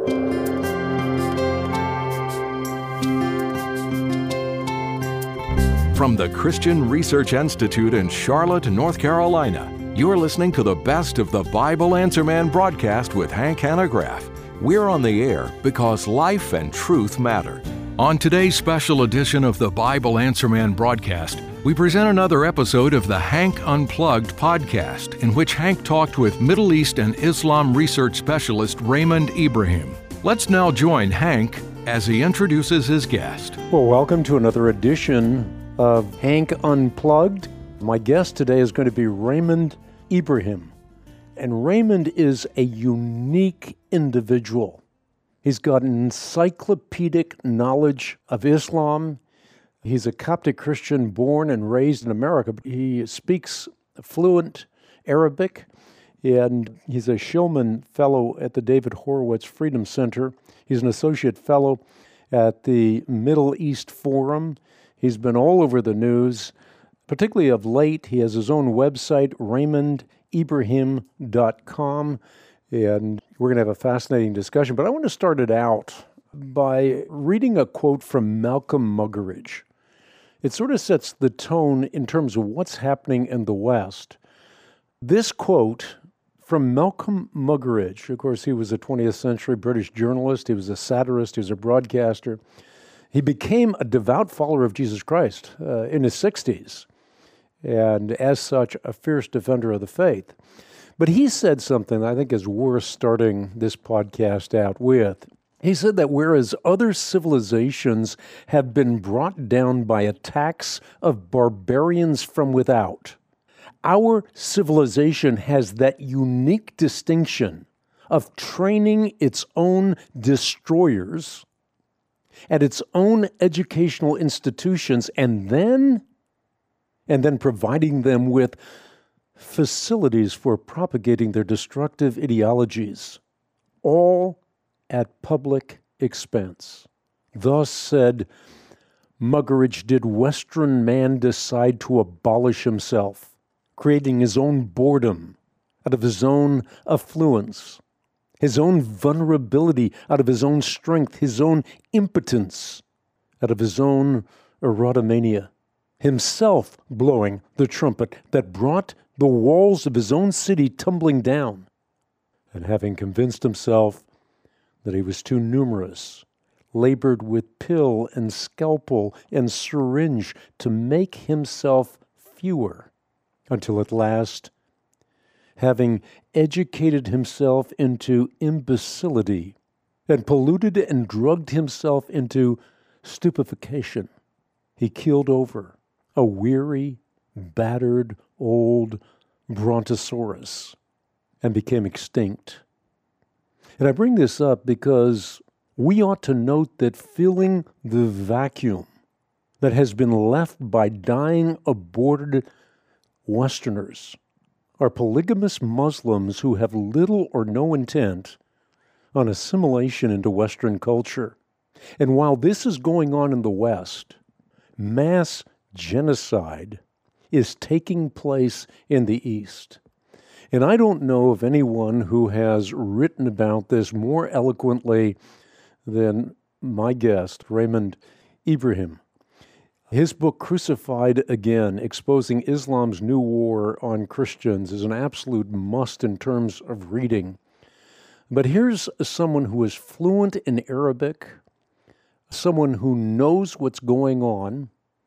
From the Christian Research Institute in Charlotte, North Carolina, you're listening to the best of the Bible Answer Man broadcast with Hank Hanegraaff. We're on the air because life and truth matter. On today's special edition of the Bible Answer Man broadcast, we present another episode of the Hank Unplugged podcast, in which Hank talked with Middle East and Islam research specialist Raymond Ibrahim. Let's now join Hank as he introduces his guest. Well, welcome to another edition of Hank Unplugged. My guest today is going to be Raymond Ibrahim. And Raymond is a unique individual. He's got an encyclopedic knowledge of Islam. He's a Coptic Christian born and raised in America. He speaks fluent Arabic, and he's a Shillman Fellow at the David Horowitz Freedom Center. He's an Associate Fellow at the Middle East Forum. He's been all over the news, particularly of late. He has his own website, RaymondIbrahim.com, and we're going to have a fascinating discussion. But I want to start it out by reading a quote from Malcolm Muggeridge. It sort of sets the tone in terms of what's happening in the West. This quote from Malcolm Muggeridge, of course, he was a 20th century British journalist, he was a satirist, he was a broadcaster. He became a devout follower of Jesus Christ in his 60s, and as such, a fierce defender of the faith. But he said something I think is worth starting this podcast out with. He said that whereas other civilizations have been brought down by attacks of barbarians from without, our civilization has that unique distinction of training its own destroyers at its own educational institutions, and then providing them with facilities for propagating their destructive ideologies, all at public expense. Thus said Muggeridge, did Western man decide to abolish himself, creating his own boredom out of his own affluence, his own vulnerability out of his own strength, his own impotence out of his own erotomania, himself blowing the trumpet that brought the walls of his own city tumbling down, and having convinced himself that he was too numerous, labored with pill and scalpel and syringe to make himself fewer, until at last, having educated himself into imbecility and polluted and drugged himself into stupefaction, he keeled over, a weary, battered, old brontosaurus, and became extinct. And I bring this up because we ought to note that filling the vacuum that has been left by dying, aborted Westerners are polygamous Muslims who have little or no intent on assimilation into Western culture. And while this is going on in the West, mass genocide is taking place in the East. And I don't know of anyone who has written about this more eloquently than my guest, Raymond Ibrahim. His book, Crucified Again, Exposing Islam's New War on Christians, is an absolute must in terms of reading. But here's someone who is fluent in Arabic, someone who knows what's going on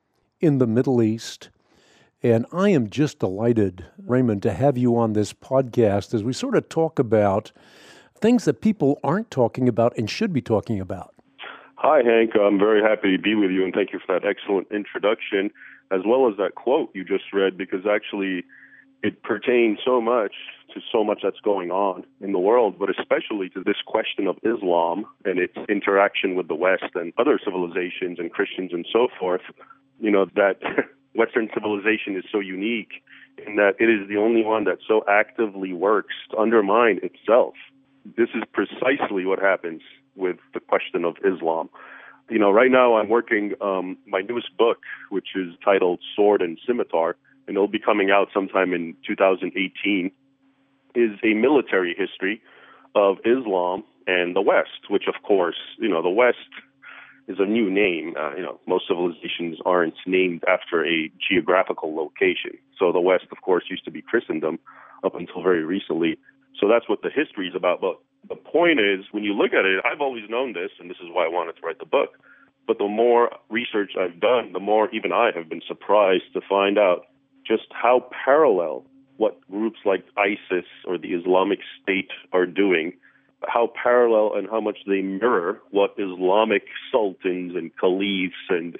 in the Middle East. And I am just delighted, Raymond, to have you on this podcast as we sort of talk about things that people aren't talking about and should be talking about. Hi, Hank. I'm very happy to be with you, and thank you for that excellent introduction, as well as that quote you just read, because actually it pertains so much to so much that's going on in the world, but especially to this question of Islam and its interaction with the West and other civilizations and Christians and so forth. You know, that Western civilization is so unique in that it is the only one that so actively works to undermine itself. This is precisely what happens with the question of Islam. You know, right now I'm working my newest book, which is titled Sword and Scimitar, and it'll be coming out sometime in 2018, is a military history of Islam and the West, which, of course, the West is a new name. Most civilizations aren't named after a geographical location. So the West, of course, used to be Christendom up until very recently. So that's what the history is about. But the point is, when you look at it, I've always known this, and this is why I wanted to write the book. But the more research I've done, the more even I have been surprised to find out just how parallel what groups like ISIS or the Islamic State are doing, how parallel and how much they mirror what Islamic sultans and caliphs and,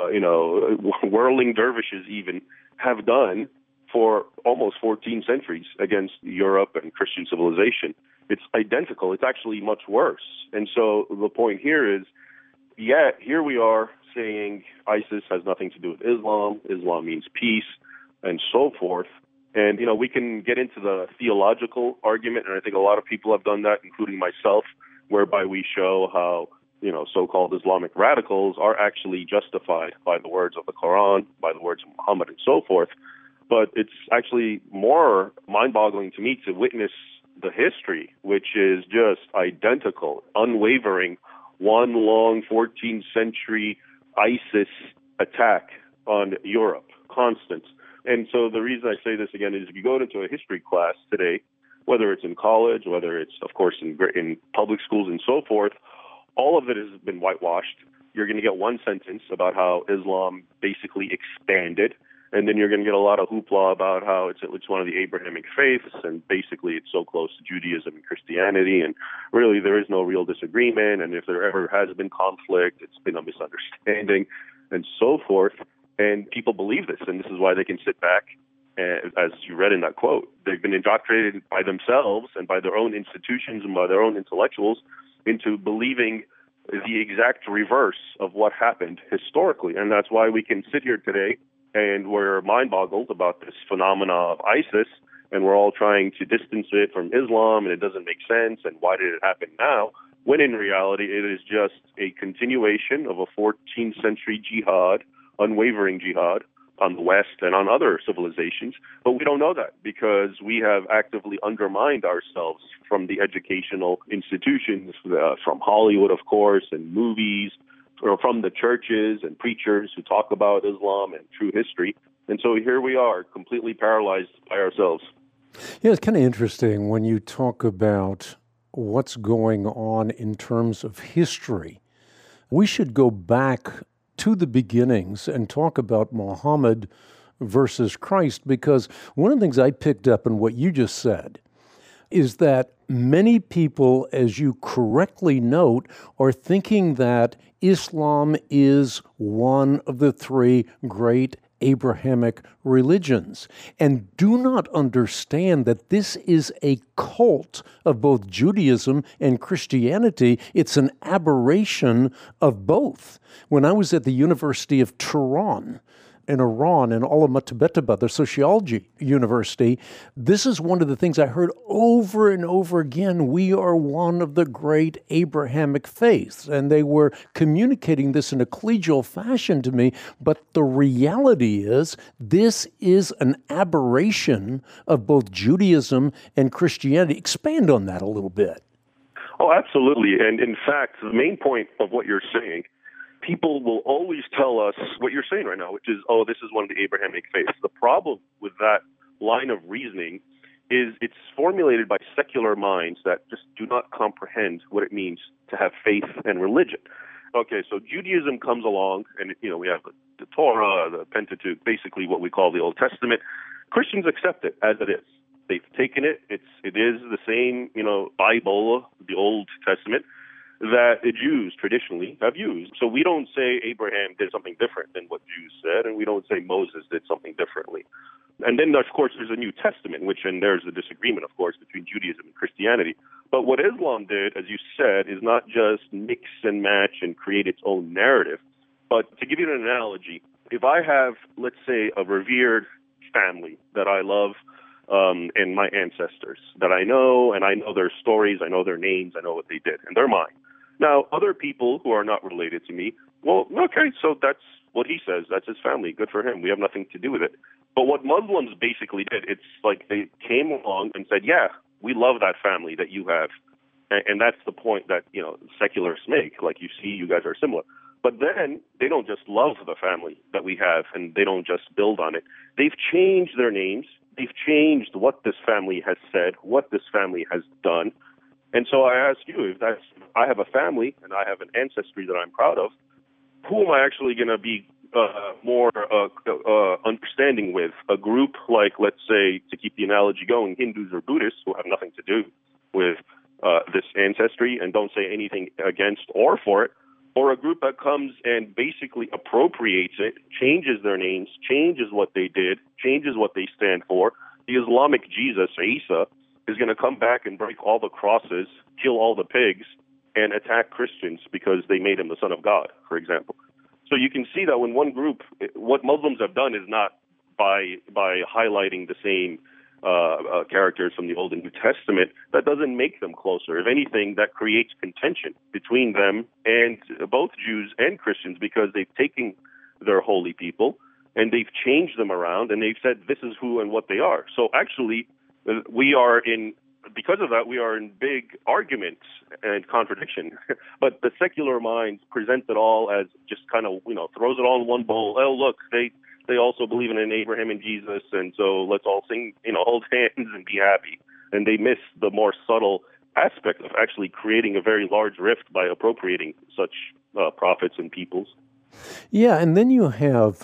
whirling dervishes even have done for almost 14 centuries against Europe and Christian civilization. It's identical. It's actually much worse. And so the point here is, here we are saying ISIS has nothing to do with Islam. Islam means peace and so forth. And, we can get into the theological argument, and I think a lot of people have done that, including myself, whereby we show how, so-called Islamic radicals are actually justified by the words of the Quran, by the words of Muhammad, and so forth. But it's actually more mind-boggling to me to witness the history, which is just identical, unwavering, one long 14th century ISIS attack on Europe, constant. And so the reason I say this again is if you go into a history class today, whether it's in college, whether it's, of course, in public schools and so forth, all of it has been whitewashed. You're going to get one sentence about how Islam basically expanded, and then you're going to get a lot of hoopla about how it's one of the Abrahamic faiths, and basically it's so close to Judaism and Christianity, and really there is no real disagreement, and if there ever has been conflict, it's been a misunderstanding, and so forth. And people believe this, and this is why they can sit back, as you read in that quote. They've been indoctrinated by themselves and by their own institutions and by their own intellectuals into believing the exact reverse of what happened historically. And that's why we can sit here today and we're mind-boggled about this phenomena of ISIS, and we're all trying to distance it from Islam, and it doesn't make sense, and why did it happen now? When in reality, it is just a continuation of a 14th century jihad, unwavering jihad on the West and on other civilizations. But we don't know that because we have actively undermined ourselves from the educational institutions, from Hollywood, of course, and movies, or from the churches and preachers who talk about Islam and true history. And so here we are, completely paralyzed by ourselves. Yeah, it's kind of interesting when you talk about what's going on in terms of history. We should go back to the beginnings and talk about Muhammad versus Christ, because one of the things I picked up in what you just said is that many people, as you correctly note, are thinking that Islam is one of the three great Abrahamic religions, and do not understand that this is a cult of both Judaism and Christianity. It's an aberration of both. When I was at the University of Tehran, in Iran, in Alma-Tibetaba, the sociology university, this is one of the things I heard over and over again. We are one of the great Abrahamic faiths. And they were communicating this in a collegial fashion to me. But the reality is, this is an aberration of both Judaism and Christianity. Expand on that a little bit. Oh, absolutely. And in fact, the main point of what you're saying, people will always tell us what you're saying right now, which is, this is one of the Abrahamic faiths. The problem with that line of reasoning is it's formulated by secular minds that just do not comprehend what it means to have faith and religion. Okay, so Judaism comes along, and we have the Torah, the Pentateuch, basically what we call the Old Testament. Christians accept it as it is. They've taken it. It is the same, Bible, the Old Testament, that the Jews traditionally have used. So we don't say Abraham did something different than what Jews said, and we don't say Moses did something differently. And then, of course, there's a New Testament, and there's a disagreement, of course, between Judaism and Christianity. But what Islam did, as you said, is not just mix and match and create its own narrative. But to give you an analogy, if I have, let's say, a revered family that I love, and my ancestors that I know, and I know their stories, I know their names, I know what they did, and they're mine. Now, other people who are not related to me, well, okay, so that's what he says. That's his family. Good for him. We have nothing to do with it. But what Muslims basically did, it's like they came along and said, yeah, we love that family that you have. And that's the point that, secularists make. Like, you guys are similar. But then they don't just love the family that we have, and they don't just build on it. They've changed their names. They've changed what this family has said, what this family has done. And so I ask you, I have a family and I have an ancestry that I'm proud of, who am I actually going to be more understanding with? A group like, let's say, to keep the analogy going, Hindus or Buddhists who have nothing to do with this ancestry and don't say anything against or for it, or a group that comes and basically appropriates it, changes their names, changes what they did, changes what they stand for. The Islamic Jesus, Isa, is going to come back and break all the crosses, kill all the pigs, and attack Christians because they made him the son of God, for example. So you can see that when one group, what Muslims have done is not by highlighting the same characters from the Old and New Testament, that doesn't make them closer. If anything, that creates contention between them and both Jews and Christians, because they've taken their holy people and they've changed them around and they've said this is who and what they are. So actually, because of that, we are in big arguments and contradiction. But the secular mind presents it all as just kind of, throws it all in one bowl. Oh, look, they also believe in Abraham and Jesus, and so let's all sing, hold hands and be happy. And they miss the more subtle aspect of actually creating a very large rift by appropriating such prophets and peoples. Yeah, and then you have,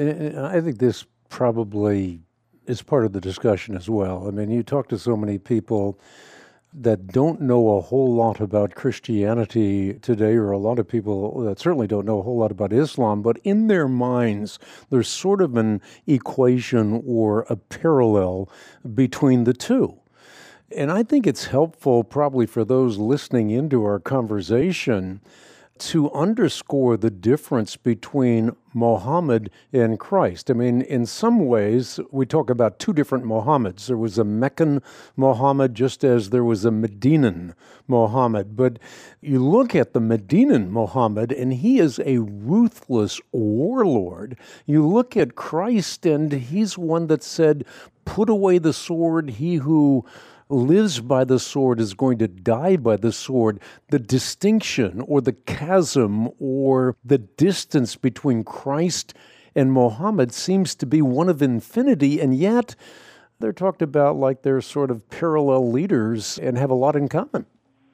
I think this probably is part of the discussion as well. I mean, you talk to so many people that don't know a whole lot about Christianity today, or a lot of people that certainly don't know a whole lot about Islam, but in their minds, there's sort of an equation or a parallel between the two. And I think it's helpful probably for those listening into our conversation to underscore the difference between Muhammad and Christ. I mean, in some ways, we talk about two different Muhammads. There was a Meccan Muhammad just as there was a Medinan Muhammad. But you look at the Medinan Muhammad, and he is a ruthless warlord. You look at Christ, and he's one that said, put away the sword. He who lives by the sword is going to die by the sword. The distinction or the chasm or the distance between Christ and Muhammad seems to be one of infinity, and yet they're talked about like they're sort of parallel leaders and have a lot in common.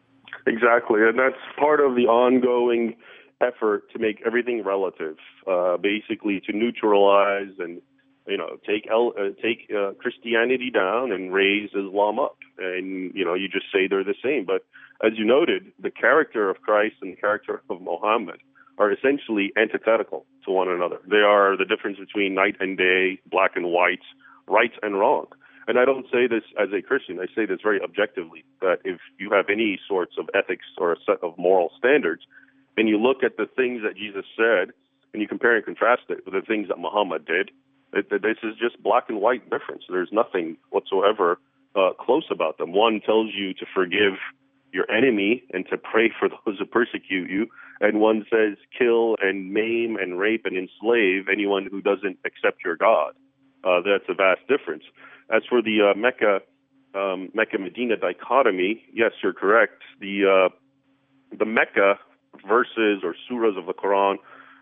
Exactly, and that's part of the ongoing effort to make everything relative, basically to neutralize and take Christianity down and raise Islam up. And, you just say they're the same. But as you noted, the character of Christ and the character of Muhammad are essentially antithetical to one another. They are the difference between night and day, black and white, right and wrong. And I don't say this as a Christian. I say this very objectively, that if you have any sorts of ethics or a set of moral standards, and you look at the things that Jesus said, and you compare and contrast it with the things that Muhammad did, this is just black and white difference. There's nothing whatsoever close about them. One tells you to forgive your enemy and to pray for those who persecute you, and one says kill and maim and rape and enslave anyone who doesn't accept your God. That's a vast difference. As for the Mecca-Medina dichotomy, yes, you're correct. The Mecca verses or surahs of the Quran,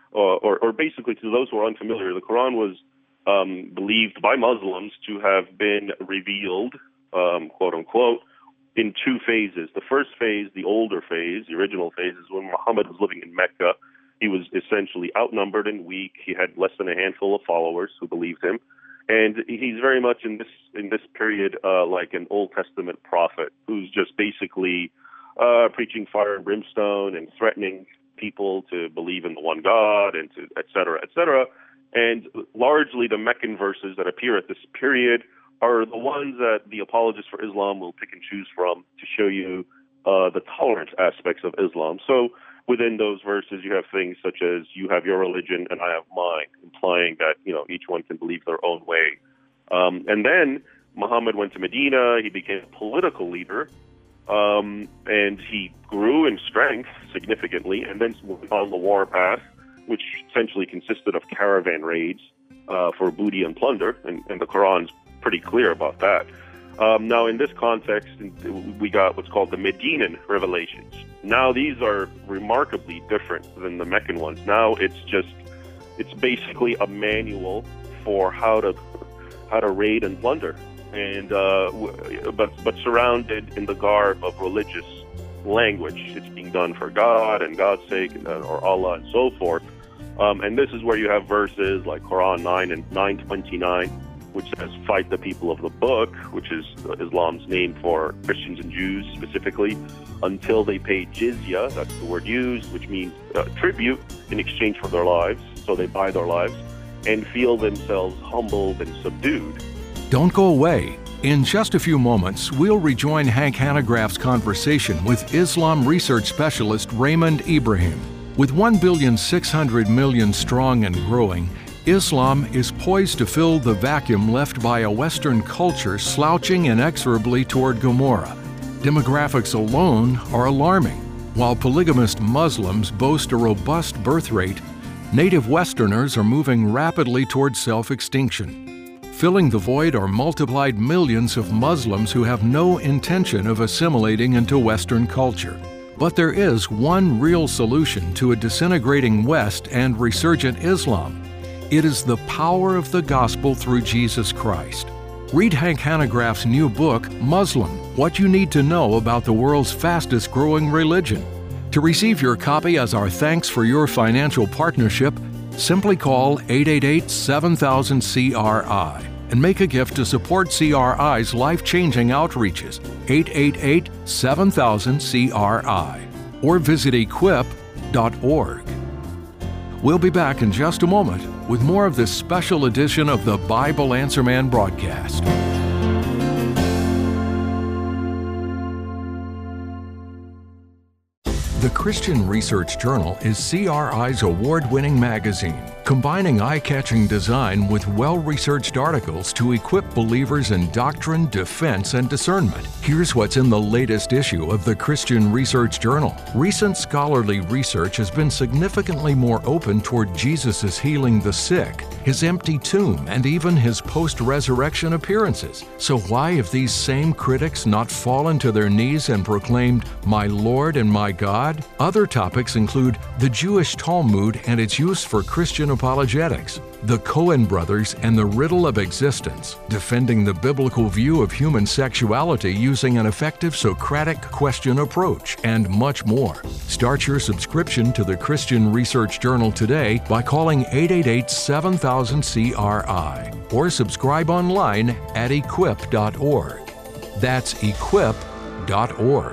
or basically, to those who are unfamiliar, the Quran was believed by Muslims to have been revealed, quote unquote, in two phases. The first phase, the older phase, the original phase, is when Muhammad was living in Mecca. He was essentially outnumbered and weak. He had less than a handful of followers who believed him. And he's very much in this period like an Old Testament prophet who's just basically preaching fire and brimstone and threatening people to believe in the one God and to et cetera, et cetera. And largely the Meccan verses that appear at this period are the ones that the apologists for Islam will pick and choose from to show you the tolerance aspects of Islam. So within those verses, you have things such as you have your religion and I have mine, implying that, each one can believe their own way. And then Muhammad went to Medina. He became a political leader, and he grew in strength significantly, and then went on the war path, which essentially consisted of caravan raids for booty and plunder, and the Quran's pretty clear about that. Now, in this context, we got what's called the Medinan revelations. Now, these are remarkably different than the Meccan ones. Now, it's basically a manual for how to raid and plunder, and but surrounded in the garb of religious language. It's being done for God and God's sake, or Allah, and so forth. And this is where you have verses like Quran 9 and 9:29, which says, "Fight the people of the book," which is Islam's name for Christians and Jews specifically, "until they pay jizya," that's the word used, which means tribute in exchange for their lives, so they buy their lives, "and feel themselves humbled and subdued." Don't go away. In just a few moments, we'll rejoin Hank Hanegraaff's conversation with Islam research specialist Raymond Ibrahim. With 1,600,000,000 strong and growing, Islam is poised to fill the vacuum left by a Western culture slouching inexorably toward Gomorrah. Demographics alone are alarming. While polygamist Muslims boast a robust birth rate, native Westerners are moving rapidly toward self-extinction. Filling the void are multiplied millions of Muslims who have no intention of assimilating into Western culture. But there is one real solution to a disintegrating West and resurgent Islam. It is the power of the gospel through Jesus Christ. Read Hank Hanegraaff's new book, Muslim: What You Need to Know About the World's Fastest Growing Religion. To receive your copy as our thanks for your financial partnership, simply call 888-7000-CRI and make a gift to support CRI's life-changing outreaches, 888-7000-CRI, or visit equip.org. We'll be back in just a moment with more of this special edition of the Bible Answer Man broadcast. The Christian Research Journal is CRI's award-winning magazine, combining eye-catching design with well-researched articles to equip believers in doctrine, defense, and discernment. Here's what's in the latest issue of the Christian Research Journal. Recent scholarly research has been significantly more open toward Jesus' healing the sick, his empty tomb, and even his post-resurrection appearances. So why have these same critics not fallen to their knees and proclaimed, "My Lord and my God"? Other topics include the Jewish Talmud and its use for Christian apologetics, the Cohen brothers and the riddle of existence, defending the biblical view of human sexuality using an effective Socratic question approach, and much more. Start your subscription to the Christian Research Journal today by calling 888-7000-CRI or subscribe online at equip.org. That's equip.org.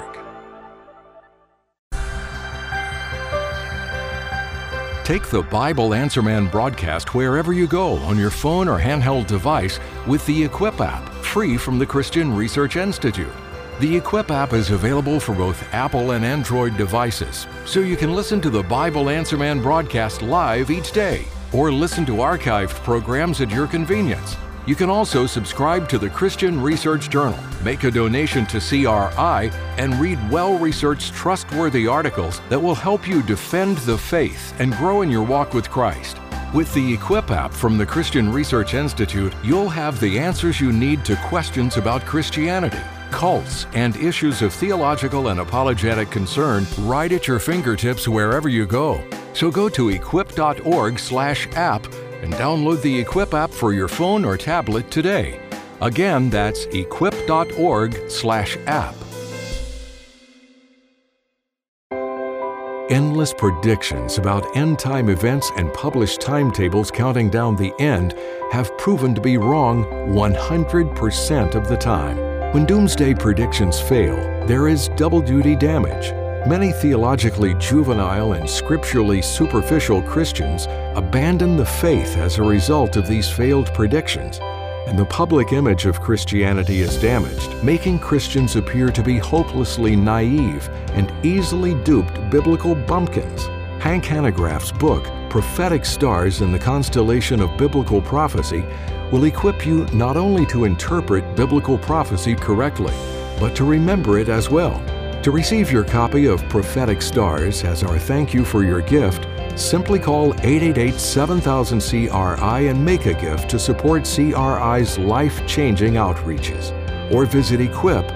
Take the Bible Answer Man broadcast wherever you go on your phone or handheld device with the Equip app, free from the Christian Research Institute. The Equip app is available for both Apple and Android devices, so you can listen to the Bible Answer Man broadcast live each day, or listen to archived programs at your convenience. You can also subscribe to the Christian Research Journal, make a donation to CRI, and read well-researched, trustworthy articles that will help you defend the faith and grow in your walk with Christ. With the Equip app from the Christian Research Institute, you'll have the answers you need to questions about Christianity, cults, and issues of theological and apologetic concern right at your fingertips wherever you go. So go to equip.org/app and download the Equip app for your phone or tablet today. Again, that's equip.org/app. Endless predictions about end-time events and published timetables counting down the end have proven to be wrong 100% of the time. When doomsday predictions fail, there is double-duty damage. Many theologically juvenile and scripturally superficial Christians abandon the faith as a result of these failed predictions, and the public image of Christianity is damaged, making Christians appear to be hopelessly naive and easily duped biblical bumpkins. Hank Hanegraaff's book, Prophetic Stars in the Constellation of Biblical Prophecy, will equip you not only to interpret biblical prophecy correctly, but to remember it as well. To receive your copy of Prophetic Stars as our thank you for your gift, simply call 888-7000-CRI and make a gift to support CRI's life-changing outreaches. or visit equip.org.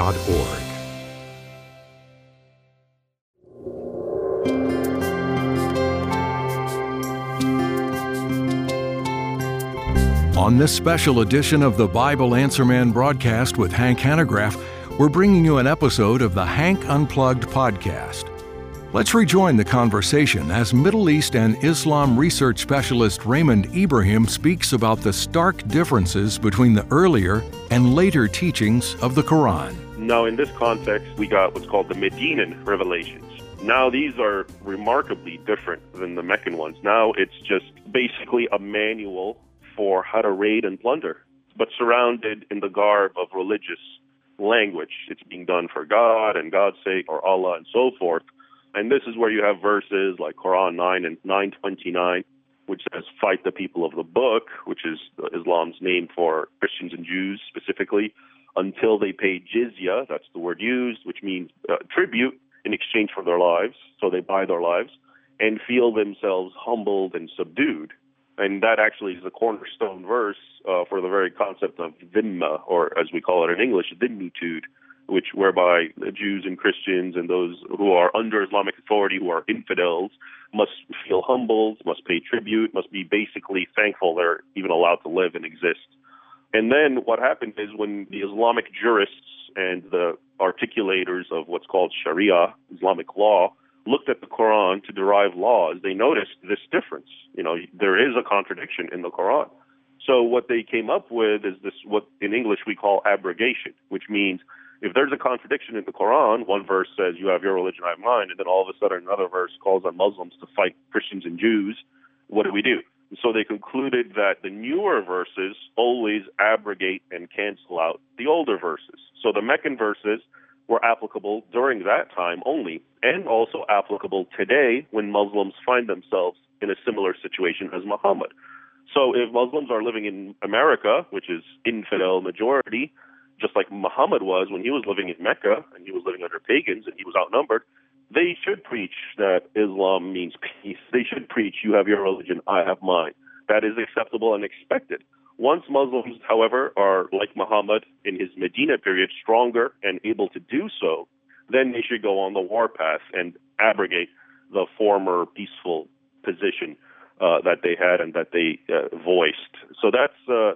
On this special edition of the Bible Answer Man broadcast with Hank Hanegraaff, we're bringing you an episode of the Hank Unplugged podcast. Let's rejoin the conversation as Middle East and Islam research specialist Raymond Ibrahim speaks about the stark differences between the earlier and later teachings of the Quran. Now, in this context, we got what's called the Medinan revelations. Now, these are remarkably different than the Meccan ones. Now, it's just basically a manual for how to raid and plunder, but surrounded in the garb of religious language. It's being done for God and God's sake, or Allah, and so forth. And this is where you have verses like Quran 9 and 929, which says, fight the people of the book, which is Islam's name for Christians and Jews specifically, until they pay jizya, that's the word used, which means tribute in exchange for their lives, so they buy their lives, and feel themselves humbled and subdued. And that actually is the cornerstone verse for the very concept of dhimma, or as we call it in English, dhimmitude, whereby the Jews and Christians and those who are under Islamic authority, who are infidels, must feel humbled, must pay tribute, must be basically thankful they're even allowed to live and exist. And then what happened is when the Islamic jurists and the articulators of what's called Sharia, Islamic law, looked at the Quran to derive laws, they noticed this difference. There is a contradiction in the Quran. So what they came up with is this, what in English we call abrogation, which means if there's a contradiction in the Quran, one verse says, you have your religion, I have mine, and then all of a sudden another verse calls on Muslims to fight Christians and Jews, what do we do? And so they concluded that the newer verses always abrogate and cancel out the older verses. So the Meccan verses were applicable during that time only, and also applicable today when Muslims find themselves in a similar situation as Muhammad. So if Muslims are living in America, which is infidel majority, just like Muhammad was when he was living in Mecca and he was living under pagans and he was outnumbered, they should preach that Islam means peace. They should preach, you have your religion, I have mine. That is acceptable and expected. Once Muslims, however, are like Muhammad in his Medina period, stronger and able to do so, then they should go on the warpath and abrogate the former peaceful position that they had and that they voiced. So that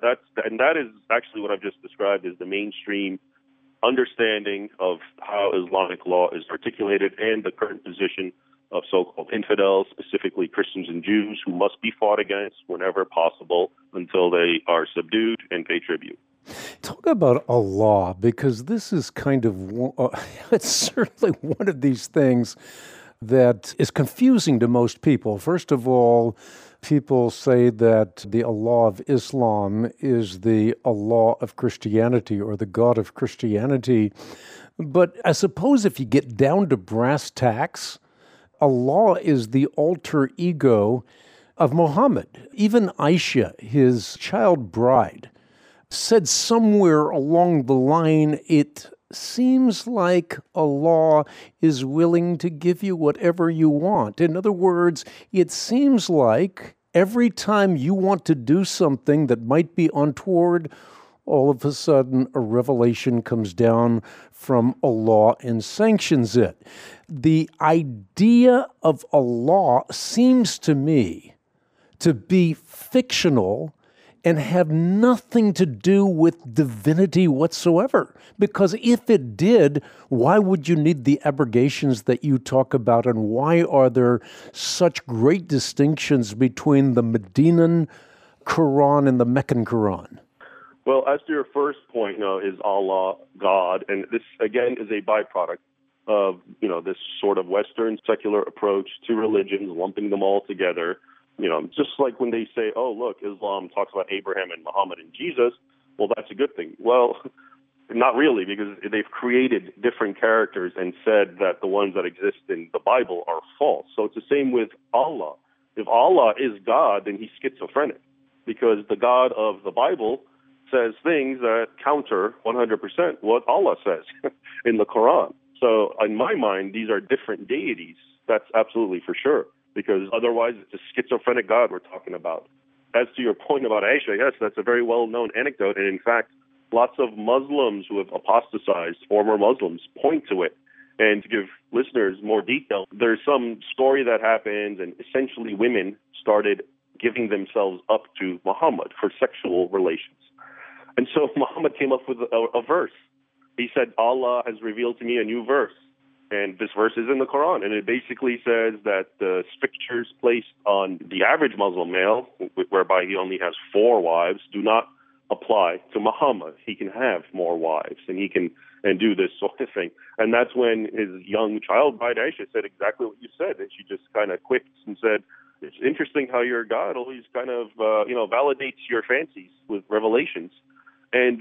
is actually what I've just described as the mainstream understanding of how Islamic law is articulated and the current position of so-called infidels, specifically Christians and Jews, who must be fought against whenever possible until they are subdued and pay tribute. Talk about Allah, because this is kind of, it's certainly one of these things that is confusing to most people. First of all, people say that the Allah of Islam is the Allah of Christianity or the God of Christianity. But I suppose if you get down to brass tacks, Allah is the alter ego of Muhammad. Even Aisha, his child bride, said somewhere along the line, it seems like Allah is willing to give you whatever you want. In other words, it seems like every time you want to do something that might be untoward, all of a sudden a revelation comes down from Allah and sanctions it. The idea of Allah seems to me to be fictional and have nothing to do with divinity whatsoever. Because if it did, why would you need the abrogations that you talk about, and why are there such great distinctions between the Medinan Quran and the Meccan Quran? Well, as to your first point, is Allah God? And this, again, is a byproduct of, this sort of Western secular approach to religions, lumping them all together. Just like when they say, oh, look, Islam talks about Abraham and Muhammad and Jesus, well, that's a good thing. Well, not really, because they've created different characters and said that the ones that exist in the Bible are false. So it's the same with Allah. If Allah is God, then he's schizophrenic, because the God of the Bible says things that counter 100% what Allah says in the Quran. So in my mind, these are different deities. That's absolutely for sure, because otherwise it's a schizophrenic God we're talking about. As to your point about Aisha, yes, that's a very well-known anecdote. And in fact, Lots of Muslims who have apostatized, former Muslims, point to it. And to give listeners more detail, there's some story that happened, and essentially women started giving themselves up to Muhammad for sexual relations. And so Muhammad came up with a verse. He said, Allah has revealed to me a new verse. And this verse is in the Quran. And it basically says that the strictures placed on the average Muslim male, whereby he only has 4 wives, do not apply to Muhammad. He can have more wives, and he can and do this sort of thing. And that's when his young child bride Aisha said exactly what you said. And she just kind of quipped and said, it's interesting how your God always kind of, validates your fancies with revelations. And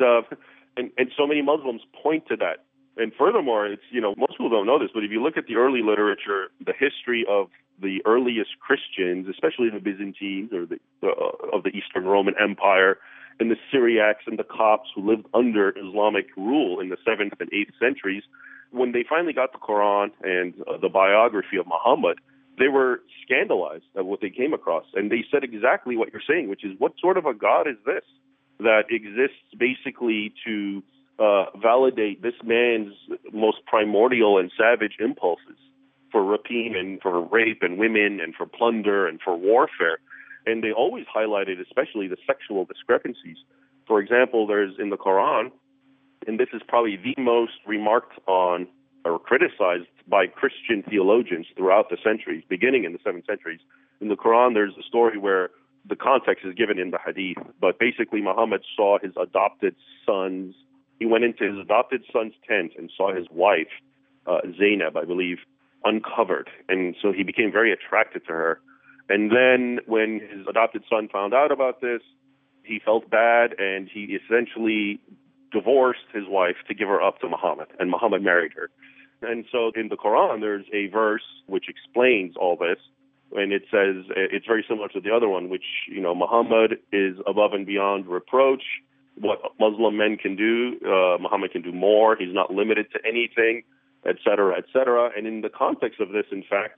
so many Muslims point to that. And furthermore, it's, most people don't know this, but if you look at the early literature, the history of the earliest Christians, especially the Byzantines or of the Eastern Roman Empire, and the Syriacs and the Copts who lived under Islamic rule in the 7th and 8th centuries, when they finally got the Quran and the biography of Muhammad, they were scandalized at what they came across. And they said exactly what you're saying, which is, what sort of a God is this that exists basically to validate this man's most primordial and savage impulses for rapine and for rape and women and for plunder and for warfare? And they always highlighted especially the sexual discrepancies. For example, there's in the Quran, and this is probably the most remarked on or criticized by Christian theologians throughout the centuries, beginning in the 7th centuries. In the Quran, there's a story where the context is given in the Hadith, but basically Muhammad saw his adopted sons. He went into his adopted son's tent and saw his wife, Zainab, I believe, uncovered. And so he became very attracted to her. And then when his adopted son found out about this, he felt bad, and he essentially divorced his wife to give her up to Muhammad, and Muhammad married her. And so in the Quran, there's a verse which explains all this, and it says, it's very similar to the other one, which, Muhammad is above and beyond reproach. What Muslim men can do, Muhammad can do more. He's not limited to anything, et cetera, et cetera. And in the context of this, in fact,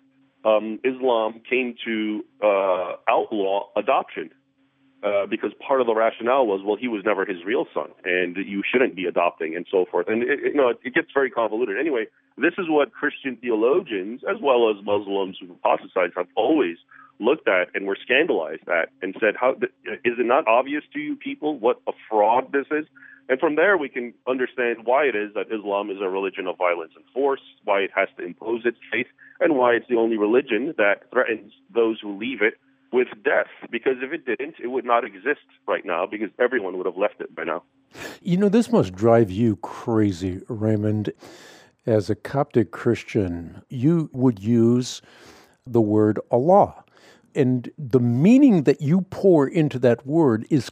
Islam came to outlaw adoption because part of the rationale was, well, he was never his real son, and you shouldn't be adopting, and so forth. And it gets very convoluted. Anyway, this is what Christian theologians, as well as Muslims who apostatized, have always looked at and were scandalized at and said, is it not obvious to you people what a fraud this is? And from there, we can understand why it is that Islam is a religion of violence and force, why it has to impose its faith, and why it's the only religion that threatens those who leave it with death. Because if it didn't, it would not exist right now, because everyone would have left it by now. This must drive you crazy, Raymond. As a Coptic Christian, you would use the word Allah. And the meaning that you pour into that word is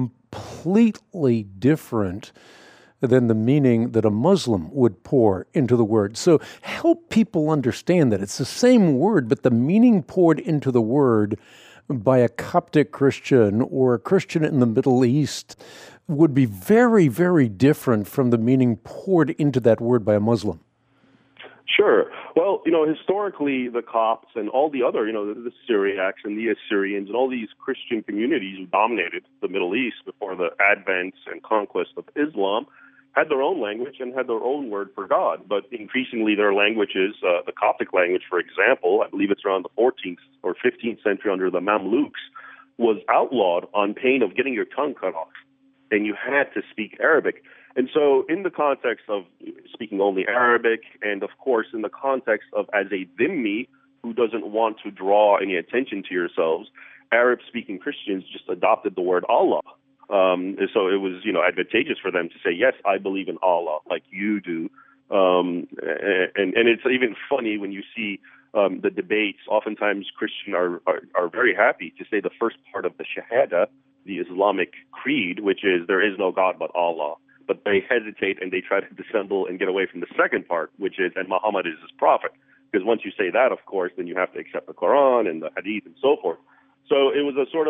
completely different than the meaning that a Muslim would pour into the word. So help people understand that it's the same word, but the meaning poured into the word by a Coptic Christian or a Christian in the Middle East would be very, very different from the meaning poured into that word by a Muslim. Sure. Well, historically, the Copts and all the other, the Syriacs and the Assyrians and all these Christian communities who dominated the Middle East before the advent and conquest of Islam had their own language and had their own word for God. But increasingly, their languages, the Coptic language, for example, I believe it's around the 14th or 15th century under the Mamluks, was outlawed on pain of getting your tongue cut off. And you had to speak Arabic. And so in the context of speaking only Arabic, and of course in the context of as a dhimmi who doesn't want to draw any attention to yourselves, Arab-speaking Christians just adopted the word Allah. So it was, advantageous for them to say, yes, I believe in Allah, like you do. And it's even funny when you see the debates. Oftentimes Christians are very happy to say the first part of the Shahada, the Islamic creed, which is there is no God but Allah. But they hesitate and they try to dissemble and get away from the second part, which is, and Muhammad is his prophet. Because once you say that, of course, then you have to accept the Quran and the Hadith and so forth. So it was a sort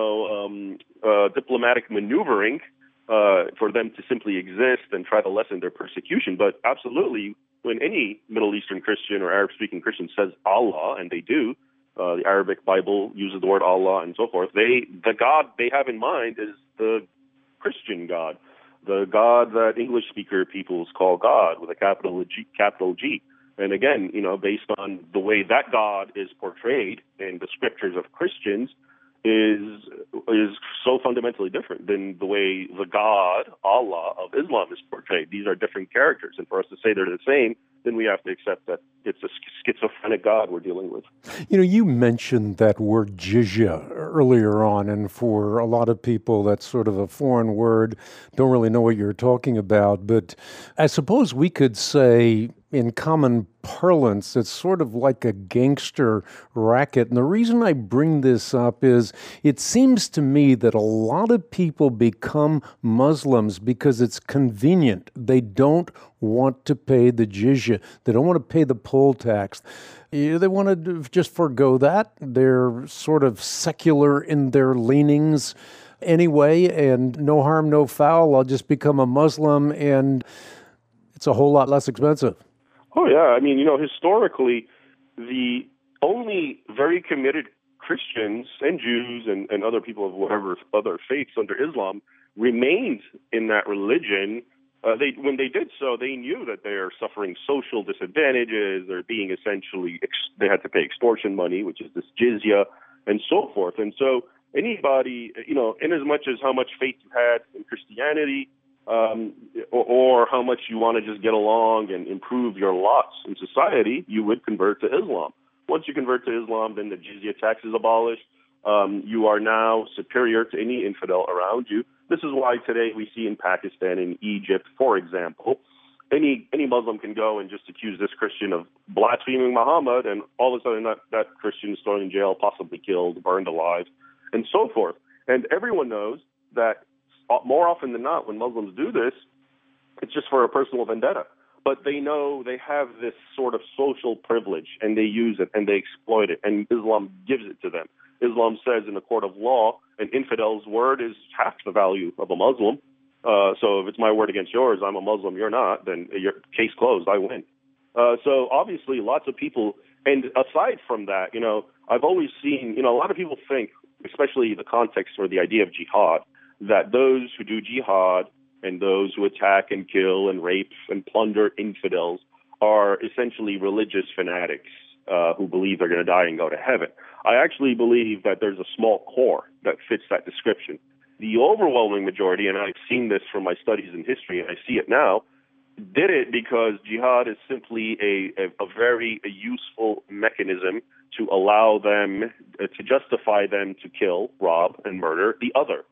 of, diplomatic maneuvering for them to simply exist and try to lessen their persecution. But absolutely, when any Middle Eastern Christian or Arab-speaking Christian says Allah, and they do, the Arabic Bible uses the word Allah and so forth, the God they have in mind is the Christian God. the God that English speaker peoples call God with a capital G. And again, based on the way that God is portrayed in the scriptures of Christians, is so fundamentally different than the way the God, Allah, of Islam is portrayed. These are different characters, and for us to say they're the same, then we have to accept that it's a schizophrenic God we're dealing with. You mentioned that word jizya earlier on, and for a lot of people, that's sort of a foreign word, don't really know what you're talking about, but I suppose we could say, in common parlance, it's sort of like a gangster racket. And the reason I bring this up is it seems to me that a lot of people become Muslims because it's convenient. They don't want to pay the jizya. They don't want to pay the poll tax. They want to just forgo that. They're sort of secular in their leanings anyway, and no harm, no foul. I'll just become a Muslim, and it's a whole lot less expensive. Oh, yeah. I mean, historically, the only very committed Christians and Jews and other people of whatever other faiths under Islam remained in that religion. When they did so, they knew that they are suffering social disadvantages. They're being essentially, they had to pay extortion money, which is this jizya, and so forth. And so anybody, in as much as how much faith you had in Christianity, or how much you want to just get along and improve your lots in society, you would convert to Islam. Once you convert to Islam, then the jizya tax is abolished. You are now superior to any infidel around you. This is why today we see in Pakistan and Egypt, for example, any Muslim can go and just accuse this Christian of blaspheming Muhammad, and all of a sudden that Christian is thrown in jail, possibly killed, burned alive, and so forth. And everyone knows that more often than not, when Muslims do this, it's just for a personal vendetta. But they know they have this sort of social privilege, and they use it, and they exploit it, and Islam gives it to them. Islam says in a court of law, an infidel's word is half the value of a Muslim. So if it's my word against yours, I'm a Muslim, you're not, then your case closed, I win. So obviously lots of people, and aside from that, I've always seen, a lot of people think, especially the context or the idea of jihad, that those who do jihad and those who attack and kill and rape and plunder infidels are essentially religious fanatics who believe they're going to die and go to heaven. I actually believe that there's a small core that fits that description. The overwhelming majority, and I've seen this from my studies in history, and I see it now, did it because jihad is simply a very useful mechanism to allow them, to justify them to kill, rob, and murder the other.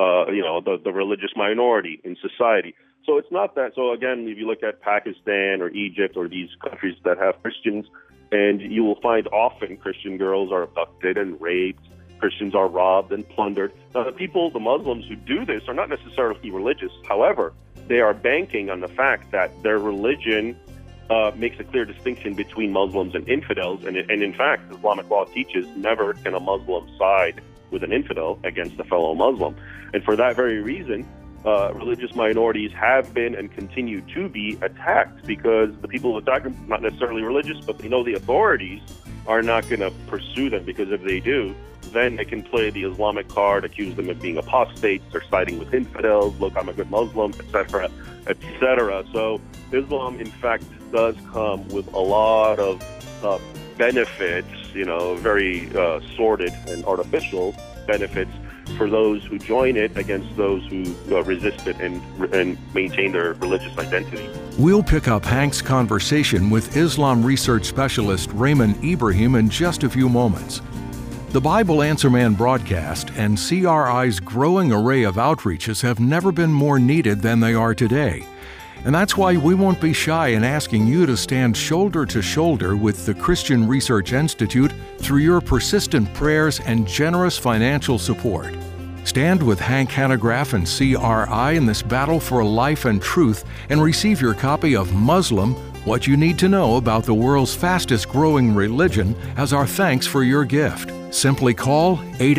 The religious minority in society. So it's not that. So again, if you look at Pakistan or Egypt or these countries that have Christians, and you will find often Christian girls are abducted and raped, Christians are robbed and plundered. Now the Muslims who do this are not necessarily religious. However, they are banking on the fact that their religion makes a clear distinction between Muslims and infidels. And in fact, Islamic law teaches never can a Muslim side with an infidel against a fellow Muslim. And for that very reason, religious minorities have been and continue to be attacked because the people who attack them, not necessarily religious, but they know the authorities are not going to pursue them, because if they do, then they can play the Islamic card, accuse them of being apostates, they're siding with infidels, look, I'm a good Muslim, etc., etc. So Islam, in fact, does come with a lot of benefits, very sordid and artificial benefits for those who join it against those who resist it and maintain their religious identity. We'll pick up Hank's conversation with Islam research specialist Raymond Ibrahim in just a few moments. The Bible Answer Man broadcast and CRI's growing array of outreaches have never been more needed than they are today. And that's why we won't be shy in asking you to stand shoulder to shoulder with the Christian Research Institute through your persistent prayers and generous financial support. Stand with Hank Hanegraaff and CRI in this battle for life and truth, and receive your copy of Muslim, What You Need to Know About the World's Fastest Growing Religion as our thanks for your gift. Simply call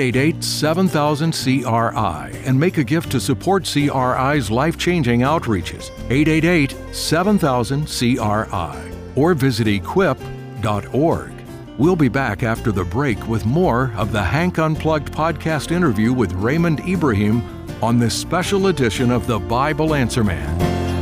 888-7000-CRI and make a gift to support CRI's life-changing outreaches, 888-7000-CRI, or visit equip.org. We'll be back after the break with more of the Hank Unplugged podcast interview with Raymond Ibrahim on this special edition of the Bible Answer Man.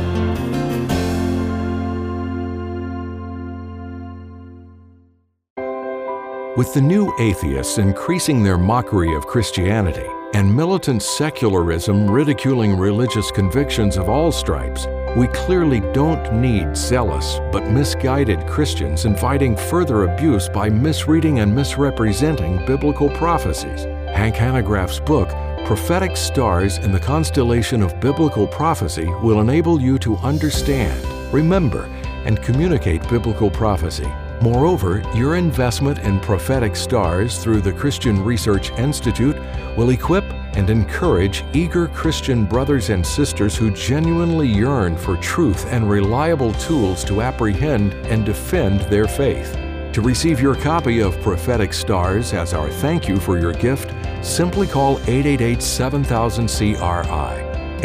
With the new atheists increasing their mockery of Christianity and militant secularism ridiculing religious convictions of all stripes, we clearly don't need zealous but misguided Christians inviting further abuse by misreading and misrepresenting biblical prophecies. Hank Hanegraaff's book, Prophetic Stars in the Constellation of Biblical Prophecy, will enable you to understand, remember, and communicate biblical prophecy. Moreover, your investment in prophetic stars through the Christian Research Institute will equip and encourage eager Christian brothers and sisters who genuinely yearn for truth and reliable tools to apprehend and defend their faith. To receive your copy of Prophetic Stars as our thank you for your gift, simply call 888-7000-CRI,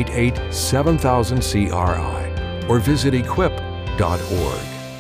888-7000-CRI, or visit equip.org.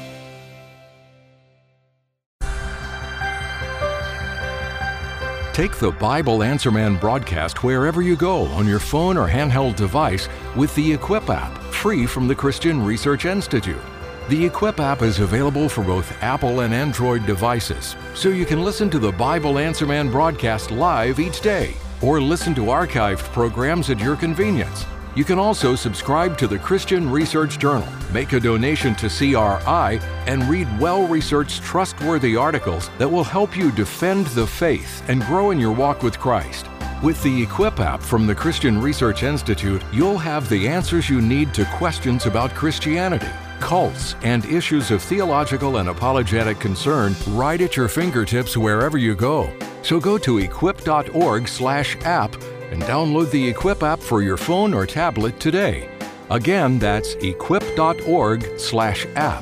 Take the Bible Answer Man broadcast wherever you go on your phone or handheld device with the Equip app, free from the Christian Research Institute. The Equip app is available for both Apple and Android devices, so you can listen to the Bible Answer Man broadcast live each day, or listen to archived programs at your convenience. You can also subscribe to the Christian Research Journal, make a donation to CRI, and read well-researched, trustworthy articles that will help you defend the faith and grow in your walk with Christ. With the Equip app from the Christian Research Institute, you'll have the answers you need to questions about Christianity, cults, and issues of theological and apologetic concern right at your fingertips wherever you go. So go to equip.org/app and download the Equip app for your phone or tablet today. Again, that's equip.org/app.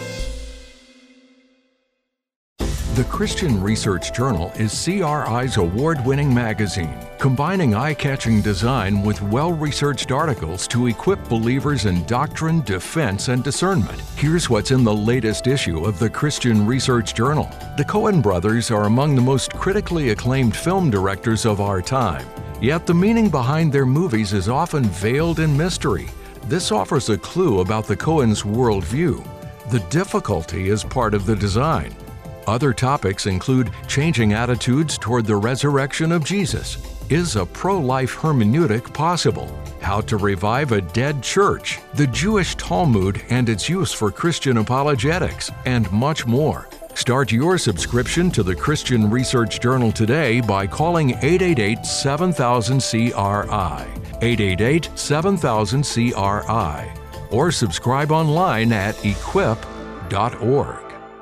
The Christian Research Journal is CRI's award-winning magazine, combining eye-catching design with well-researched articles to equip believers in doctrine, defense, and discernment. Here's what's in the latest issue of the Christian Research Journal. The Coen brothers are among the most critically acclaimed film directors of our time. Yet the meaning behind their movies is often veiled in mystery. This offers a clue about the Coens' worldview. The difficulty is part of the design. Other topics include changing attitudes toward the resurrection of Jesus. Is a pro-life hermeneutic possible? How to revive a dead church? The Jewish Talmud and its use for Christian apologetics, and much more. Start your subscription to the Christian Research Journal today by calling 888-7000-CRI, 888-7000-CRI, or subscribe online at equip.org.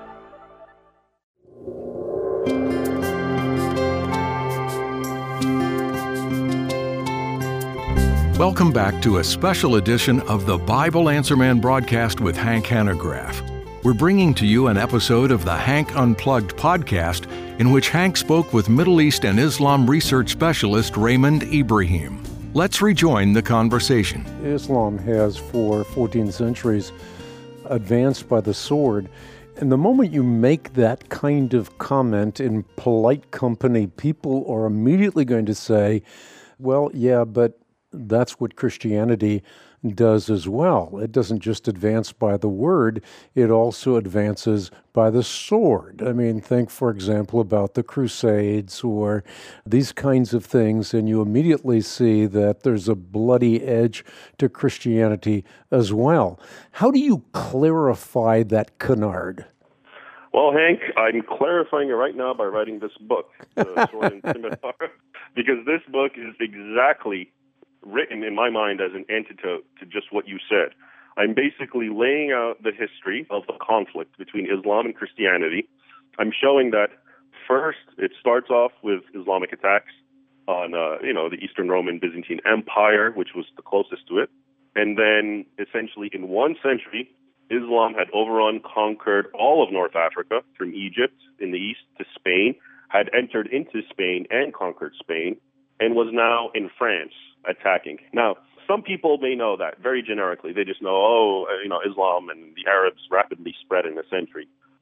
Welcome back to a special edition of the Bible Answer Man broadcast with Hank Hanegraaff. We're bringing to you an episode of the Hank Unplugged podcast in which Hank spoke with Middle East and Islam research specialist Raymond Ibrahim. Let's rejoin the conversation. Islam has for 14 centuries advanced by the sword. And the moment you make that kind of comment in polite company, people are immediately going to say, well, yeah, but that's what Christianity does as well. It doesn't just advance by the word, it also advances by the sword. I mean, think, for example, about the Crusades or these kinds of things, and you immediately see that there's a bloody edge to Christianity as well. How do you clarify that canard? Well, Hank, I'm clarifying it right now by writing this book, The Sword and Scimitar, because this book is exactly written in my mind as an antidote to just what you said. I'm basically laying out the history of the conflict between Islam and Christianity. I'm showing that first it starts off with Islamic attacks on the Eastern Roman Byzantine Empire, which was the closest to it. And then essentially in 1 century, Islam had overrun, conquered all of North Africa from Egypt in the east to Spain, had entered into Spain and conquered Spain, and was now in France attacking. Now, some people may know that very generically. They just know, Islam and the Arabs rapidly spread in a century.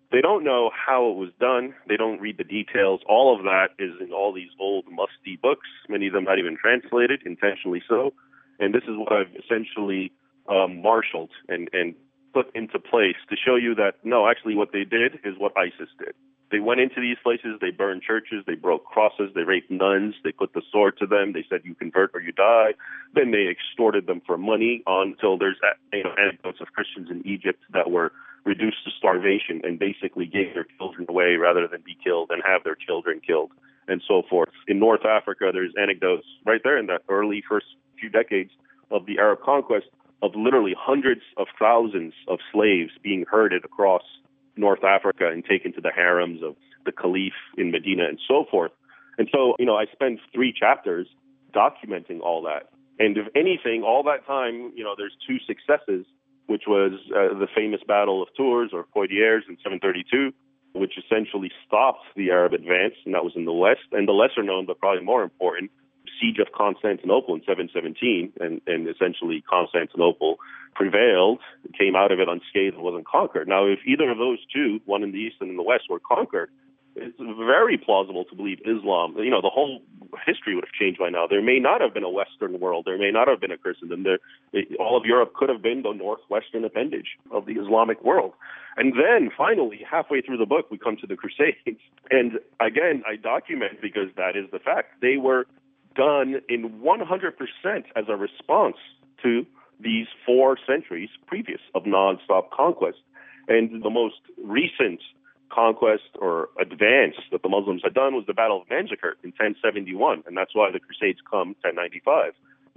They don't know how it was done. They don't read the details. All of that is in all these old, musty books, many of them not even translated, intentionally so. And this is what I've essentially marshaled and put into place to show you that, no, actually what they did is what ISIS did. They went into these places, they burned churches, they broke crosses, they raped nuns, they put the sword to them, they said you convert or you die. Then they extorted them for money until there's anecdotes of Christians in Egypt that were reduced to starvation and basically gave their children away rather than be killed and have their children killed and so forth. In North Africa, there's anecdotes right there in the early first few decades of the Arab conquest of literally hundreds of thousands of slaves being herded across North Africa and taken to the harems of the caliph in Medina and so forth. And so, I spent 3 chapters documenting all that. And if anything, all that time, there's 2 successes, which was the famous Battle of Tours or Poitiers in 732, which essentially stopped the Arab advance, and that was in the west. And the lesser known, but probably more important, Siege of Constantinople in 717, and essentially Constantinople prevailed, came out of it unscathed and wasn't conquered. Now, if either of those 2, one in the east and in the west, were conquered, it's very plausible to believe Islam, the whole history would have changed by now. There may not have been a Western world. There may not have been a Christendom. All of Europe could have been the northwestern appendage of the Islamic world. And then, finally, halfway through the book, we come to the Crusades. And again, I document because that is the fact. They were done in 100% as a response to these 4 centuries previous of nonstop conquest. And the most recent conquest or advance that the Muslims had done was the Battle of Manzikert in 1071, and that's why the Crusades come 1095,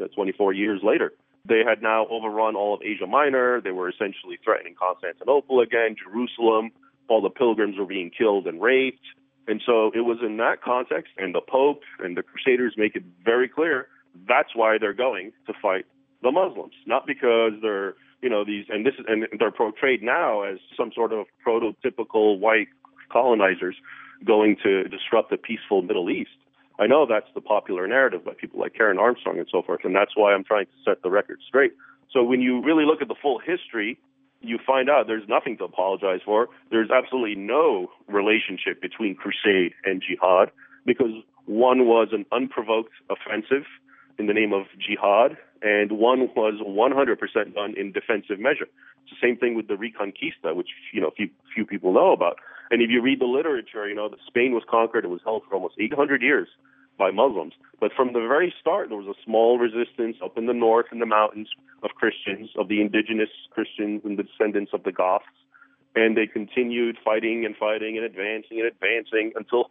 24 years later. They had now overrun all of Asia Minor. They were essentially threatening Constantinople again, Jerusalem. All the pilgrims were being killed and raped. And so it was in that context, and the Pope and the Crusaders make it very clear that's why they're going to fight the Muslims, not because they're and they're portrayed now as some sort of prototypical white colonizers going to disrupt the peaceful Middle East. I know that's the popular narrative by people like Karen Armstrong and so forth, and that's why I'm trying to set the record straight. So when you really look at the full history, you find out there's nothing to apologize for. There's absolutely no relationship between crusade and jihad, because one was an unprovoked offensive in the name of jihad, and one was 100% done in defensive measure. It's the same thing with the Reconquista, which few people know about. And if you read the literature, that Spain was conquered and was held for almost 800 years by Muslims. But from the very start, there was a small resistance up in the north in the mountains of Christians, of the indigenous Christians and the descendants of the Goths. And they continued fighting and fighting and advancing until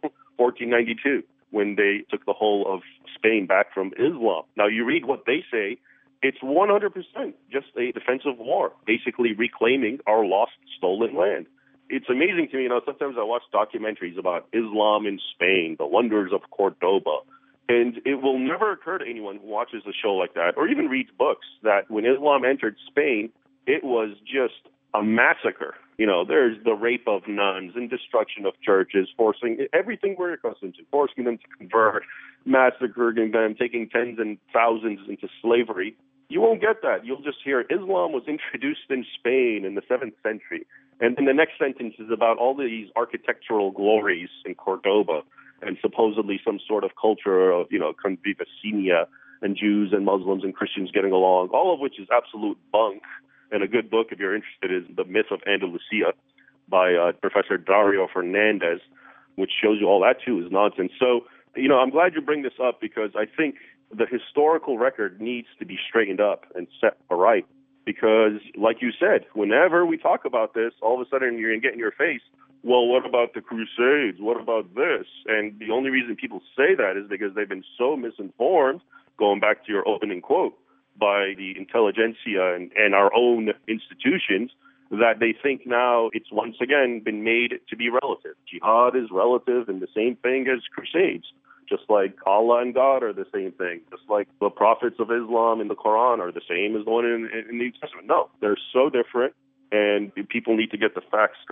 1492. When they took the whole of Spain back from Islam. Now, you read what they say, it's 100% just a defensive war, basically reclaiming our lost, stolen land. It's amazing to me, sometimes I watch documentaries about Islam in Spain, the wonders of Cordoba, and it will never occur to anyone who watches a show like that, or even reads books, that when Islam entered Spain, it was just a massacre. There's the rape of nuns and destruction of churches, forcing everything we're accustomed to, forcing them to convert, massacring them, taking tens and thousands into slavery. You won't get that. You'll just hear Islam was introduced in Spain in the 7th century. And then the next sentence is about all these architectural glories in Cordoba and supposedly some sort of culture of, conviviality and Jews and Muslims and Christians getting along, all of which is absolute bunk. And a good book, if you're interested, is The Myth of Andalusia by Professor Dario Fernandez, which shows you all that, too, is nonsense. So, I'm glad you bring this up because I think the historical record needs to be straightened up and set right. Because, like you said, whenever we talk about this, all of a sudden you're going to get in your face, well, what about the Crusades? What about this? And the only reason people say that is because they've been so misinformed, going back to your opening quote, by the intelligentsia and our own institutions, that they think now it's once again been made to be relative. Jihad is relative and the same thing as crusades, just like Allah and God are the same thing, just like the prophets of Islam in the Quran are the same as the one in the New Testament. No, they're so different, and people need to get the facts straight.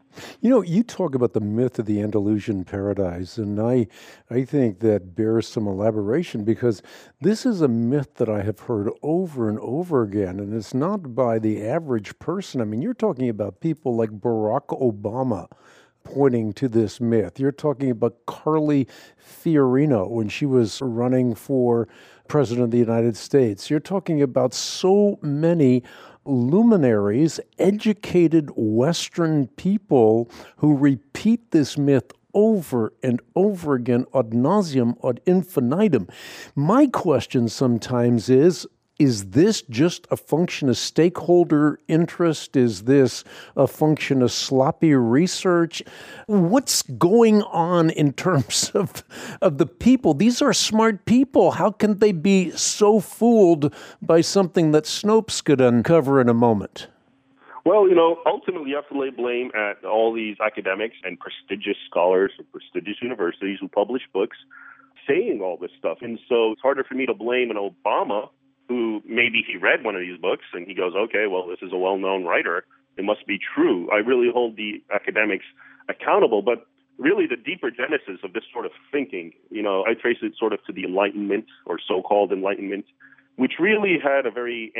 You know, you talk about the myth of the Andalusian paradise, and I think that bears some elaboration because this is a myth that I have heard over and over again, and it's not by the average person. I mean, you're talking about people like Barack Obama pointing to this myth. You're talking about Carly Fiorina when she was running for President of the United States. You're talking about so many luminaries, educated Western people who repeat this myth over and over again ad nauseum, ad infinitum. My question sometimes is this just a function of stakeholder interest? Is this a function of sloppy research? What's going on in terms of the people? These are smart people. How can they be so fooled by something that Snopes could uncover in a moment? Well, ultimately you have to lay blame at all these academics and prestigious scholars from prestigious universities who publish books saying all this stuff. And so it's harder for me to blame an Obama who maybe he read one of these books and he goes, okay, well, this is a well-known writer. It must be true. I really hold the academics accountable, but really the deeper genesis of this sort of thinking, I trace it sort of to the Enlightenment or so-called Enlightenment, which really had a very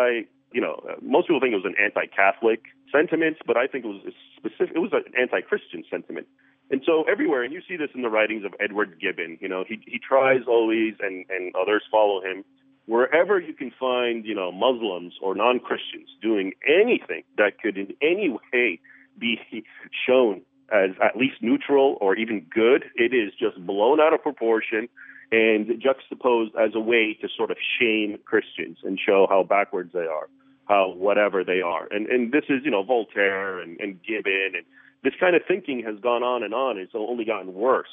most people think it was an anti-Catholic sentiment, but I think it was an anti-Christian sentiment. And so everywhere, and you see this in the writings of Edward Gibbon, he tries always, and others follow him, wherever you can find, Muslims or non-Christians doing anything that could in any way be shown as at least neutral or even good, it is just blown out of proportion and juxtaposed as a way to sort of shame Christians and show how backwards they are, how whatever they are. And this is, Voltaire and Gibbon, and this kind of thinking has gone on and on. It's only gotten worse.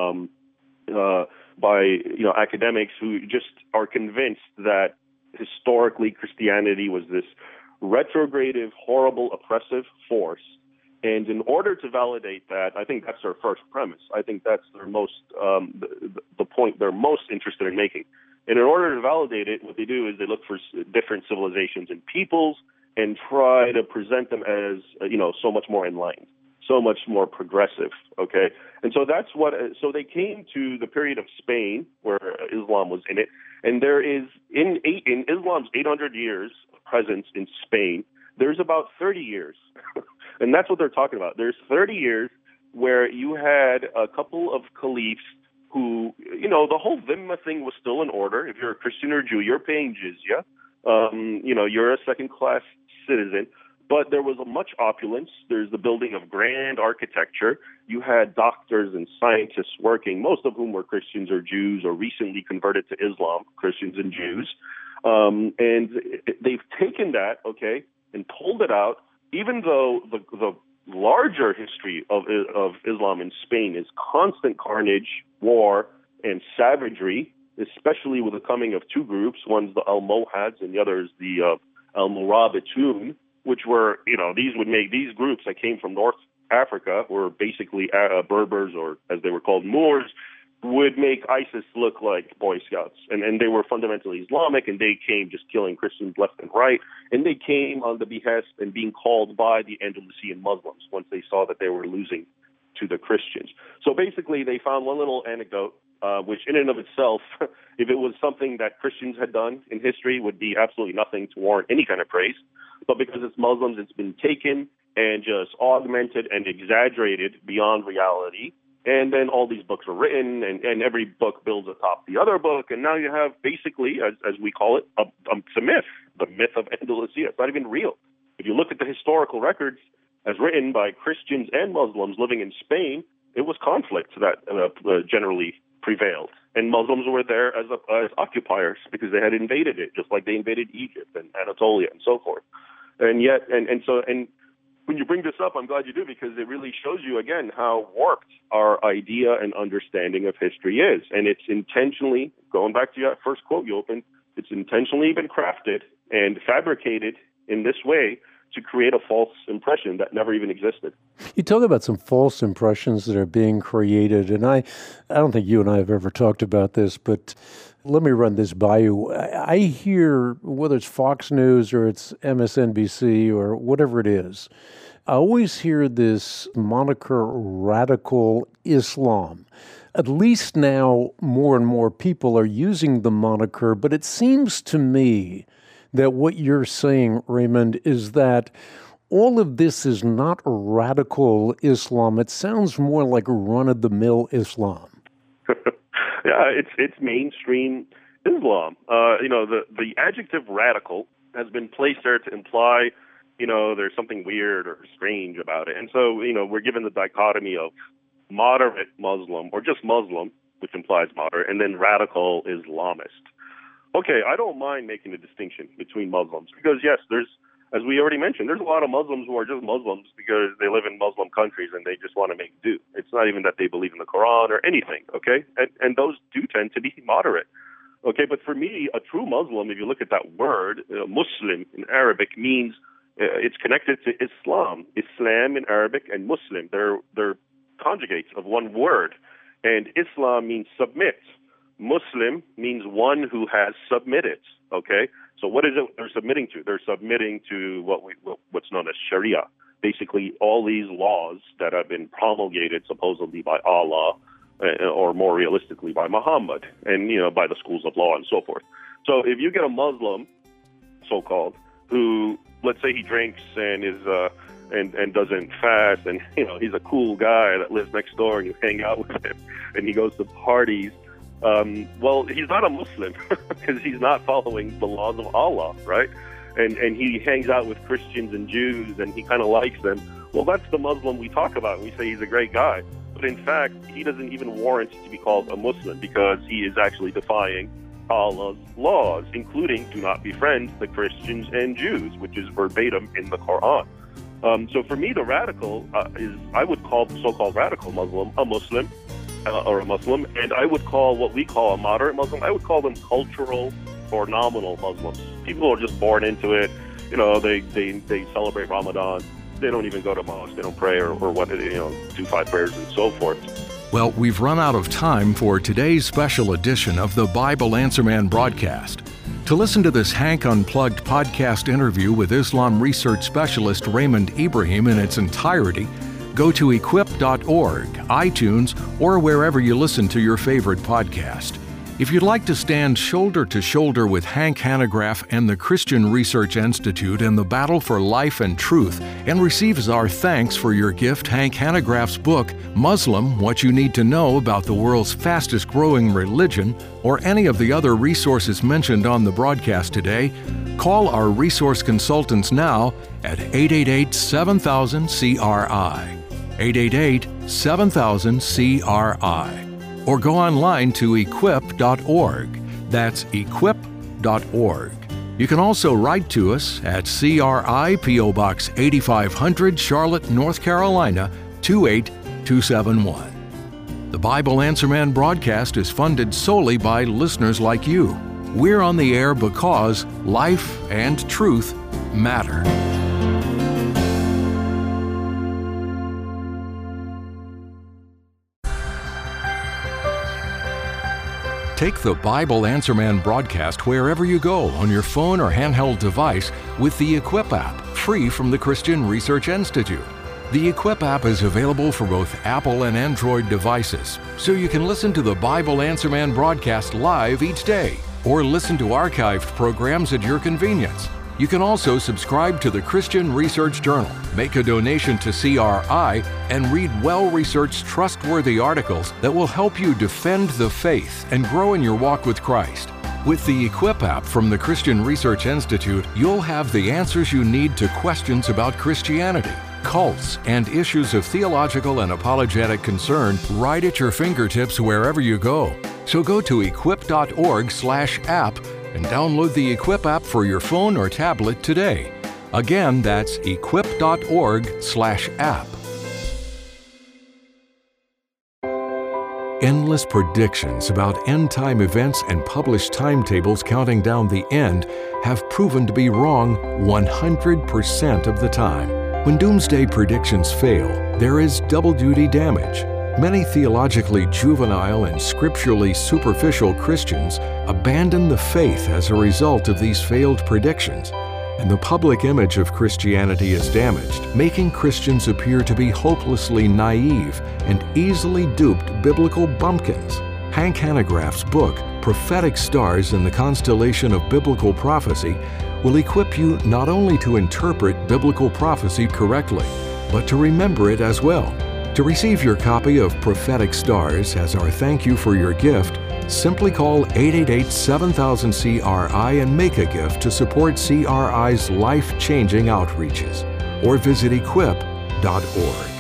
By academics who just are convinced that historically Christianity was this retrogressive, horrible, oppressive force. And in order to validate that, I think that's their first premise. I think that's their most the point they're most interested in making. And in order to validate it, what they do is they look for different civilizations and peoples and try to present them as so much more enlightened, so much more progressive, okay? And so so they came to the period of Spain, where Islam was in it, and there is, in Islam's 800 years of presence in Spain, there's about 30 years, and that's what they're talking about. There's 30 years where you had a couple of caliphs who, the whole Dhimma thing was still in order. If you're a Christian or Jew, you're paying jizya. You're a second-class citizen. But there was much opulence. There's the building of grand architecture. You had doctors and scientists working, most of whom were Christians or Jews or recently converted to Islam, Christians and Jews. And they've taken that, okay, and pulled it out, even though the larger history of Islam in Spain is constant carnage, war, and savagery, especially with the coming of two groups. One's the Almohads and the other is the Almorabbitun, which were, these groups that came from North Africa were basically Berbers, or as they were called, Moors, would make ISIS look like Boy Scouts. And they were fundamentally Islamic, and they came just killing Christians left and right. And they came on the behest and being called by the Andalusian Muslims once they saw that they were losing to the Christians. So basically, they found one little anecdote, which in and of itself, if it was something that Christians had done in history, would be absolutely nothing to warrant any kind of praise. But because it's Muslims, it's been taken and just augmented and exaggerated beyond reality. And then all these books are written, and every book builds atop the other book. And now you have basically, as we call it, it's a myth, the myth of Andalusia. It's not even real. If you look at the historical records as written by Christians and Muslims living in Spain, it was conflict that generally prevailed. And Muslims were there as occupiers because they had invaded it, just like they invaded Egypt and Anatolia and so forth. And yet, so when you bring this up, I'm glad you do, because it really shows you, again, how warped our idea and understanding of history is. And it's intentionally, going back to your first quote you opened, it's intentionally been crafted and fabricated in this way to create a false impression that never even existed. You talk about some false impressions that are being created, and I don't think you and I have ever talked about this, but let me run this by you. I hear, whether it's Fox News or it's MSNBC or whatever it is, I always hear this moniker, radical Islam. At least now more and more people are using the moniker, but it seems to me that what you're saying, Raymond, is that all of this is not radical Islam. It sounds more like run-of-the-mill Islam. Yeah, it's mainstream Islam. The adjective radical has been placed there to imply, there's something weird or strange about it. And so, we're given the dichotomy of moderate Muslim or just Muslim, which implies moderate, and then radical Islamist. Okay, I don't mind making a distinction between Muslims because, yes, as we already mentioned, there's a lot of Muslims who are just Muslims because they live in Muslim countries and they just want to make do. It's not even that they believe in the Quran or anything, okay? And those do tend to be moderate, okay? But for me, a true Muslim, if you look at that word, Muslim in Arabic means it's connected to Islam. Islam in Arabic and Muslim, they're conjugates of one word. And Islam means submit. Muslim means one who has submitted, okay? So what is it they're submitting to? They're submitting to what's known as Sharia, basically all these laws that have been promulgated supposedly by Allah or more realistically by Muhammad and, by the schools of law and so forth. So if you get a Muslim, so-called, who, let's say he drinks and is and doesn't fast and, he's a cool guy that lives next door and you hang out with him and he goes to parties, well, he's not a Muslim because he's not following the laws of Allah, right? And he hangs out with Christians and Jews and he kind of likes them. Well, that's the Muslim we talk about. We say he's a great guy. But in fact, he doesn't even warrant to be called a Muslim because he is actually defying Allah's laws, including do not befriend the Christians and Jews, which is verbatim in the Quran. So for me, the radical I would call the so-called radical Muslim a Muslim. Or a Muslim, and I would call what we call a moderate Muslim, I would call them cultural or nominal Muslims. People are just born into it. They celebrate Ramadan. They don't even go to mosque. They don't pray or do 5 prayers and so forth. Well, we've run out of time for today's special edition of the Bible Answer Man broadcast. To listen to this Hank Unplugged podcast interview with Islam research specialist Raymond Ibrahim in its entirety, go to equip.org, iTunes, or wherever you listen to your favorite podcast. If you'd like to stand shoulder to shoulder with Hank Hanegraaff and the Christian Research Institute in the battle for life and truth, and receive as our thanks for your gift Hank Hanegraaff's book, Muslim, What You Need to Know About the World's Fastest Growing Religion, or any of the other resources mentioned on the broadcast today, call our resource consultants now at 888-7000-CRI. 888-7000-CRI. Or go online to equip.org. That's equip.org. You can also write to us at CRI P.O. Box 8500, Charlotte, North Carolina, 28271. The Bible Answer Man broadcast is funded solely by listeners like you. We're on the air because life and truth matter. Take the Bible Answer Man broadcast wherever you go on your phone or handheld device with the Equip app, free from the Christian Research Institute. The Equip app is available for both Apple and Android devices, so you can listen to the Bible Answer Man broadcast live each day, or listen to archived programs at your convenience. You can also subscribe to the Christian Research Journal, make a donation to CRI, and read well-researched, trustworthy articles that will help you defend the faith and grow in your walk with Christ. With the Equip app from the Christian Research Institute, you'll have the answers you need to questions about Christianity, cults, and issues of theological and apologetic concern right at your fingertips wherever you go. So go to equip.org/app and download the Equip app for your phone or tablet today. Again, that's equip.org/app. Endless predictions about end-time events and published timetables counting down the end have proven to be wrong 100% of the time. When doomsday predictions fail, there is double-duty damage. Many theologically juvenile and scripturally superficial Christians abandon the faith as a result of these failed predictions. and the public image of Christianity is damaged, making Christians appear to be hopelessly naive and easily duped biblical bumpkins. Hank Hanegraaff's book, Prophetic Stars in the Constellation of Biblical Prophecy, will equip you not only to interpret biblical prophecy correctly, but to remember it as well. To receive your copy of Prophetic Stars as our thank you for your gift, simply call 888-7000-CRI and make a gift to support CRI's life-changing outreaches, or visit equip.org.